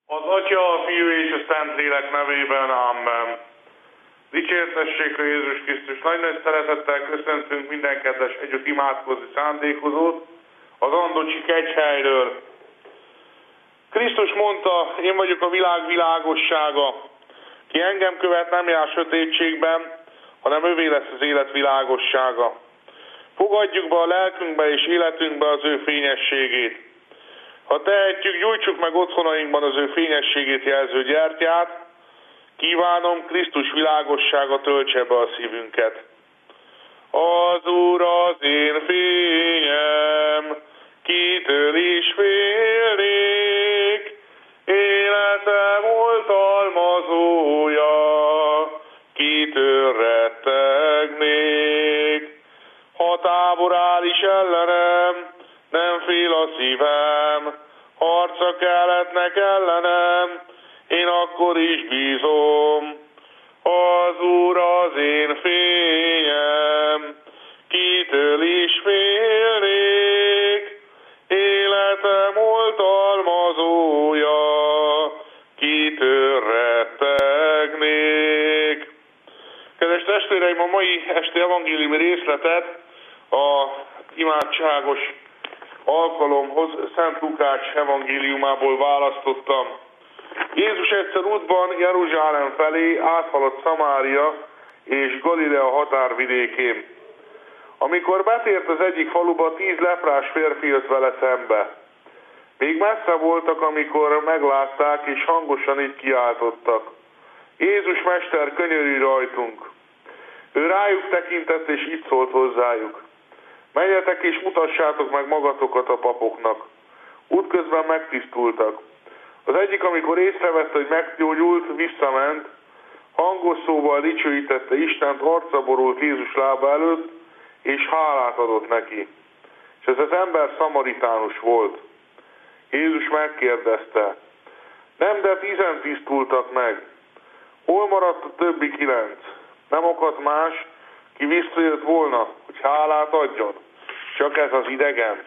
Az Atya, a Fiú és a Szentlélek nevében, amen. Dicsértessék a Jézus Krisztus. Nagy szeretettel köszöntünk minden kedves együtt imádkozni szándékozót az Andocsi kegyhelyről. Krisztus mondta, én vagyok a világ világossága. Ki engem követ, nem jár sötétségben, hanem övé lesz az élet világossága. Fogadjuk be a lelkünkbe és életünkbe az ő fényességét. Ha tehetjük, gyújtsuk meg otthonainkban az ő fényességét jelző gyertyát, kívánom, Krisztus világossága töltse be a szívünket. Az Úr az én fényem, kitől is félnék, életem oltalmazója, kitől rettegnék. Ha tábor áll is ellenem, nem fél a szívem, harca kelletnek ellenem, én akkor is bízom. Az Úr az én fényem, kitől is félnék, életem oltalmazója, kitől rettegnék. Kedves testvéreim, a mai esti evangéliumi részletet a imádságos alkalomhoz Szent Lukács evangéliumából választottam. Jézus egyszer útban Jeruzsálem felé áthaladt Szamária és Galilea határvidékén. Amikor betért az egyik faluba, 10 leprás férfi jött vele szembe. Még messze voltak, amikor meglátták, és hangosan így kiáltottak: Jézus Mester, könyörülj rajtunk! Ő rájuk tekintett, és így szólt hozzájuk: menjetek és mutassátok meg magatokat a papoknak. Útközben megtisztultak. Az egyik, amikor észrevette, hogy meggyógyult, visszament, hangos szóval dicsőítette Istent, arcra borult Jézus lába előtt, és hálát adott neki. És ez az ember szamaritánus volt. Jézus megkérdezte: nem, de 10 tisztultak meg. Hol maradt a többi 9? Nem akadt más, ki visszajött volna, hogy hálát adjon? Csak ez az idegen?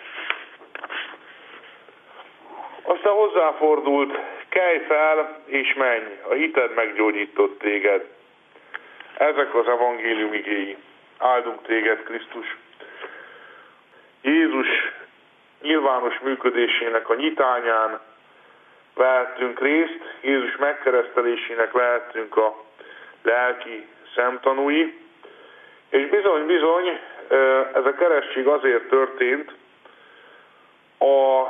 Aztán hozzáfordult: kelj fel és menj, a hited meggyógyított téged. Ezek az evangélium igéi. Áldunk téged, Krisztus. Jézus nyilvános működésének a nyitányán vehettünk részt, Jézus megkeresztelésének lehettünk a lelki szemtanúi, és bizony, ez a keresztség azért történt a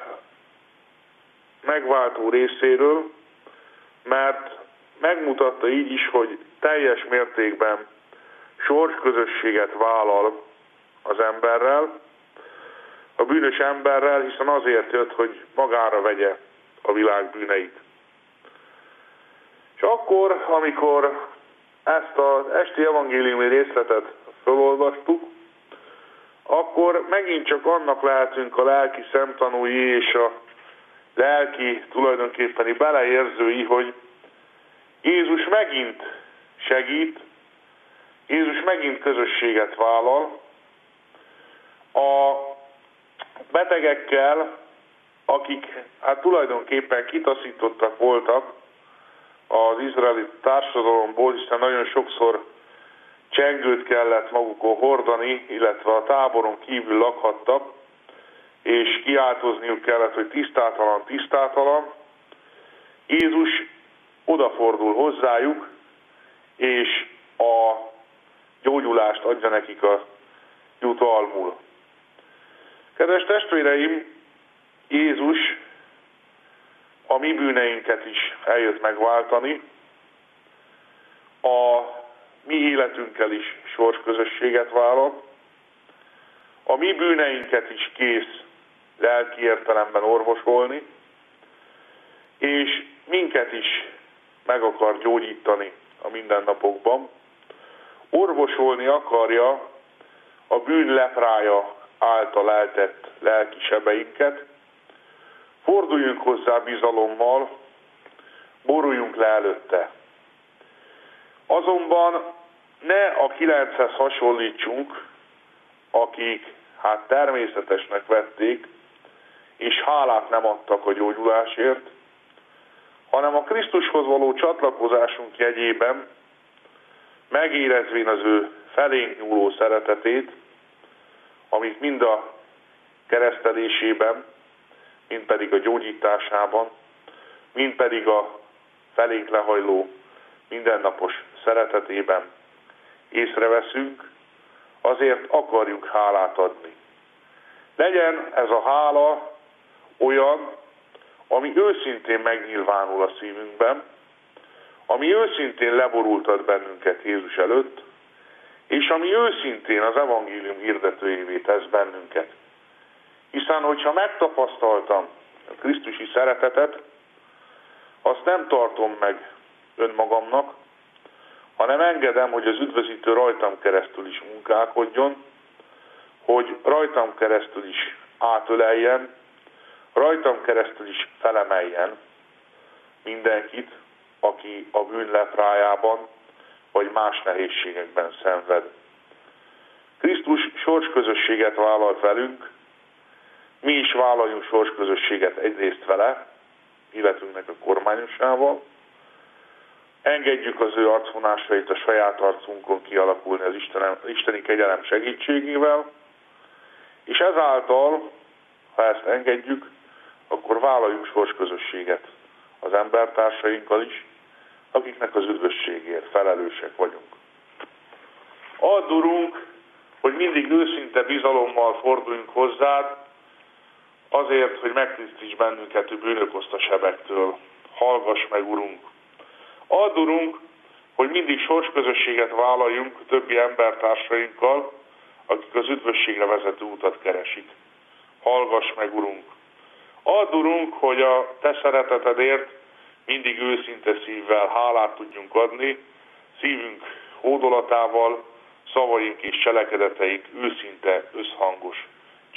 megváltó részéről, mert megmutatta így is, hogy teljes mértékben sorsközösséget vállal az emberrel, a bűnös emberrel, hiszen azért jött, hogy magára vegye a világ bűneit. És akkor, amikor ezt az esti evangéliumi részletet felolvastuk, akkor megint csak annak lehetünk a lelki szemtanúi és a lelki tulajdonképpeni beleérzői, hogy Jézus megint segít, Jézus megint közösséget vállal a betegekkel, akik tulajdonképpen kitaszítottak voltak az izraeli társadalomból, hiszen nagyon sokszor csengőt kellett magukon hordani, illetve a táboron kívül lakhattak, és kiáltozniuk kellett, hogy tisztátalan, tisztátalan. Jézus odafordul hozzájuk, és a gyógyulást adja nekik a jutalmul. Kedves testvéreim, Jézus a mi bűneinket is eljött megváltani, a mi életünkkel is sorsközösséget vállal, a mi bűneinket is kész lelki értelemben orvosolni, és minket is meg akar gyógyítani a mindennapokban. Orvosolni akarja a bűn leprája által eltett lelki sebeinket. Forduljunk hozzá bizalommal, boruljunk le előtte. Azonban ne a 9-hez hasonlítsunk, akik természetesnek vették, és hálát nem adtak a gyógyulásért, hanem a Krisztushoz való csatlakozásunk jegyében, megérezvén az ő felénk nyúló szeretetét, amit mind a keresztelésében, mind pedig a gyógyításában, mind pedig a felénk lehajló mindennapos szeretetében észreveszünk, azért akarjuk hálát adni. Legyen ez a hála olyan, ami őszintén megnyilvánul a szívünkben, ami őszintén leborultat bennünket Jézus előtt, és ami őszintén az evangélium hirdetőjévé tesz bennünket. Hiszen, hogyha megtapasztaltam a krisztusi szeretetet, azt nem tartom meg önmagamnak, hanem engedem, hogy az üdvözítő rajtam keresztül is munkálkodjon, hogy rajtam keresztül is átöleljen, rajtam keresztül is felemeljen mindenkit, aki a bűn leprájában vagy más nehézségekben szenved. Krisztus sorsközösséget vállalt velünk, mi is vállaljunk sorsközösséget egyrészt vele, életünknek a kormányosával, engedjük az ő arcvonásait a saját arcunkon kialakulni az isteni kegyelem segítségével, és ezáltal, ha ezt engedjük, akkor vállaljuk sorsközösséget az embertársainkkal is, akiknek az üdvösségért felelősek vagyunk. Add, Urunk, hogy mindig őszinte bizalommal forduljunk hozzád, azért, hogy megtisztíts bennünket a bűnök oszta sebektől. Hallgass meg, Urunk! Add, Urunk, hogy mindig sorsközösséget vállaljunk a többi embertársainkkal, akik az üdvösségre vezető utat keresik. Hallgass meg, Urunk! Add, Urunk, hogy a Te szeretetedért mindig őszinte szívvel hálát tudjunk adni, szívünk hódolatával, szavaink és cselekedeteink őszinte, összhangos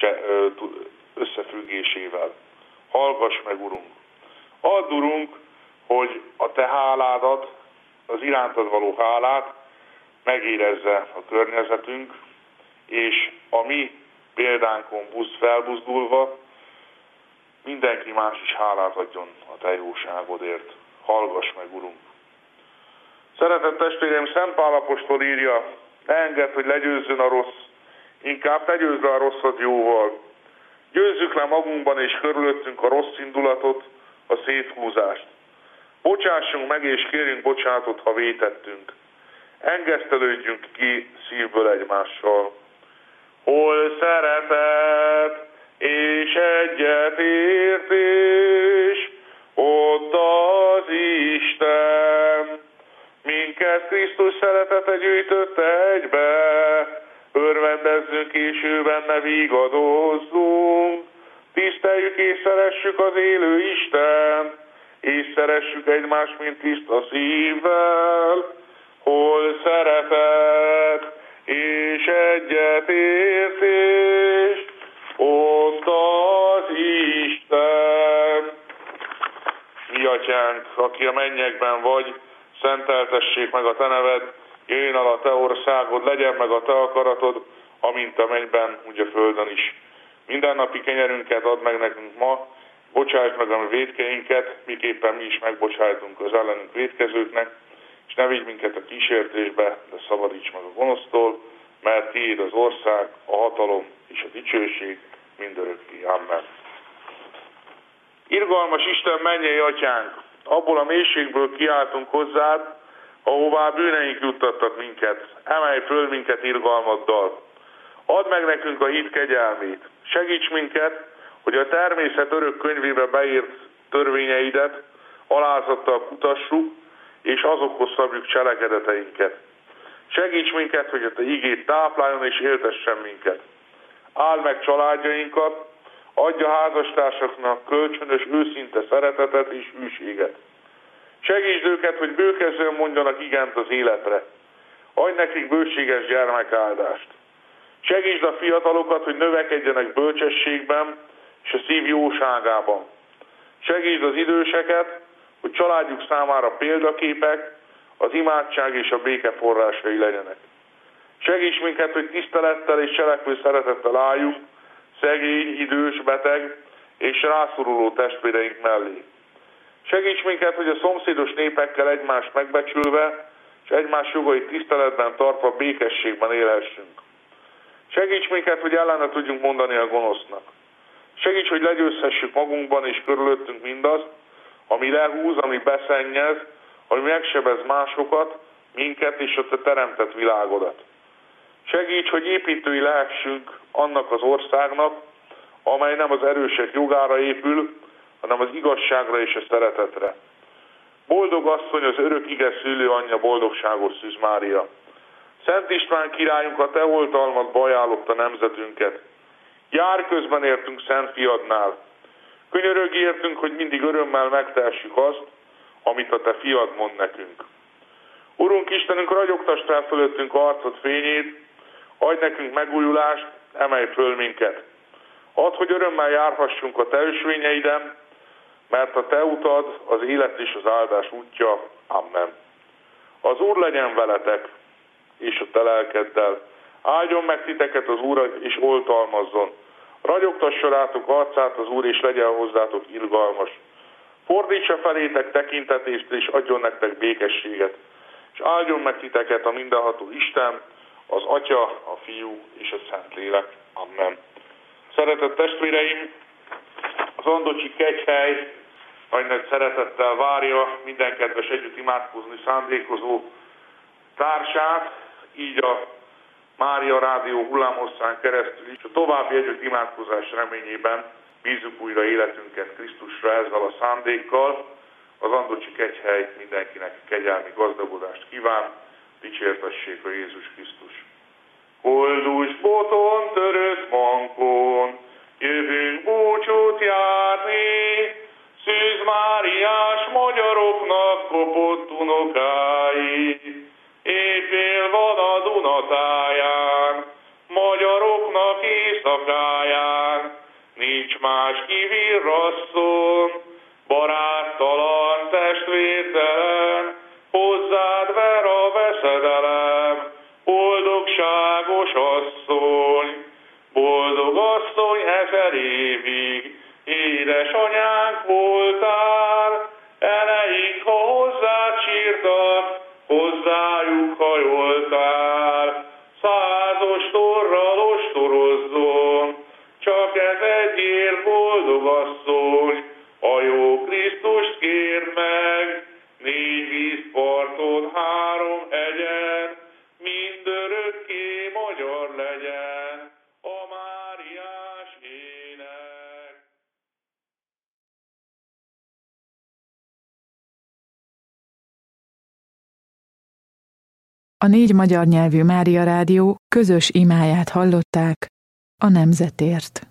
összefüggésével. Hallgass meg, Urunk! Add, Urunk, hogy a Te háládat, az irántad való hálát megérezze a környezetünk, és a mi példánkon felbuzdulva mindenki más is hálát adjon a Te jóságodért. Hallgass meg, Urunk! Szeretett testvéreim, Szent Pál apostol írja, ne engedd, hogy legyőzzön a rossz, inkább te győzd le a rosszat jóval. Győzzük le magunkban és körülöttünk a rossz indulatot, a széthúzást. Bocsássunk meg és kérjünk bocsánatot, ha vétettünk. Engesztelődjünk ki szívből egymással. Hol szeretet és egyetértés, ott az Isten. Minket Krisztus szeretete gyűjtötte egybe, örvendezzünk és ő benne vigadozzunk. Tiszteljük és szeressük az élő Isten, és szeressük egymást, mint tiszta szívvel. Hol szeretet és egyetértés, ott az Isten. Mi atyánk, aki a mennyekben vagy, szenteltessék meg a te neved, jöjjön el a te országod, legyen meg a te akaratod, amint a mennyben, úgy a földön is. Mindennapi kenyerünket add meg nekünk ma, bocsájt meg a mi vétkeinket, miképpen mi is megbocsájtunk az ellenünk vétkezőknek, és ne vigy minket a kísértésbe, de szabadíts meg a gonosztól, mert tiéd az ország, a hatalom és a dicsőség mindörökké. Amen. Irgalmas Isten, mennyei atyánk, abból a mélységből kiáltunk hozzád, ahová bűneink juttattak minket. Emelj föl minket irgalmaddal. Add meg nekünk a hit kegyelmét. Segíts minket, hogy a természet örök könyvébe beírt törvényeidet alázattal kutassuk, és azokhoz szabjuk cselekedeteinket. Segíts minket, hogy a te igét tápláljon és éltessen minket. Áld meg családjainkat, adj a házastársaknak kölcsönös, őszinte szeretetet és hűséget. Segítsd őket, hogy bőkezően mondjanak igent az életre. Adj nekik bőséges gyermekáldást. Segítsd a fiatalokat, hogy növekedjenek bölcsességben és a szív jóságában. Segítsd az időseket, hogy családjuk számára példaképek, az imádság és a béke forrásai legyenek. Segíts minket, hogy tisztelettel és cselekvő szeretettel álljunk szegény, idős, beteg és rászoruló testvéreink mellé. Segíts minket, hogy a szomszédos népekkel egymást megbecsülve, és egymás jogait tiszteletben tartva békességben élhessünk. Segíts minket, hogy ellene tudjunk mondani a gonosznak. Segíts, hogy legyőzhessük magunkban és körülöttünk mindazt, ami lehúz, ami beszennyez, ami megsebez másokat, minket és a te teremtett világodat. Segíts, hogy építői lehessünk annak az országnak, amely nem az erősek jogára épül, hanem az igazságra és a szeretetre. Boldog asszony, az örök ige szülő anyja, boldogságos Szűz Mária! Szent István királyunk, a te oltalmadba ajánlotta nemzetünket. Jár közben értünk Szent Fiadnál. Könyörögj értünk, hogy mindig örömmel megtehessük azt, amit a te fiad mond nekünk. Urunk Istenünk, ragyogtasd fel fölöttünk arcod fényét, adj nekünk megújulást, emelj föl minket. Add, hogy örömmel járhassunk a te ösvényeiden, mert a te utad az élet és az áldás útja. Amen. Az Úr legyen veletek, és a te lelkeddel. Áldjon meg titeket az Úr, és oltalmazzon. Ragyogtassa rátok arcát az Úr, és legyen hozzátok irgalmas. Fordítsa felétek tekintetést, és adjon nektek békességet. És áldjon meg titeket a mindenható Isten, az Atya, a Fiú és a Szentlélek. Amen. Szeretett testvéreim, az Andocsi Kegyhely nagy szeretettel várja minden kedves együtt imádkozni szándékozó társát, így a Mária Rádió hullámhosszán keresztül is a további együtt imádkozás reményében bízzuk újra életünket Krisztusra ezzel a szándékkal. Az Andocsi Kegyhely mindenkinek kegyelmi gazdagodást kíván, dicsértessék a Jézus Krisztus. Koldus boton törött mankon, jövünk búcsút járni, Szűz Máriás magyaroknak kopott unokái. Éjfél van a Dunatáján, magyaroknak éjszakáján, nincs más kivirrasszon, baráttalan, testvértelen, hozzád ver a veszedelem, boldogságos asszony, boldog asszony 1000 évig, édesanyánk voltál, eleink, ha hozzád sírtak, hozzájuk hajoltál, 100 ostorral ostorozzon, csak ez egyért boldog asszony, a jó Krisztust kérd meg, 4 vízparton, 3 hegyen, mindörökké magyar legyen a Máriás ének. A 4 magyar nyelvű Mária Rádió közös imáját hallották a nemzetért.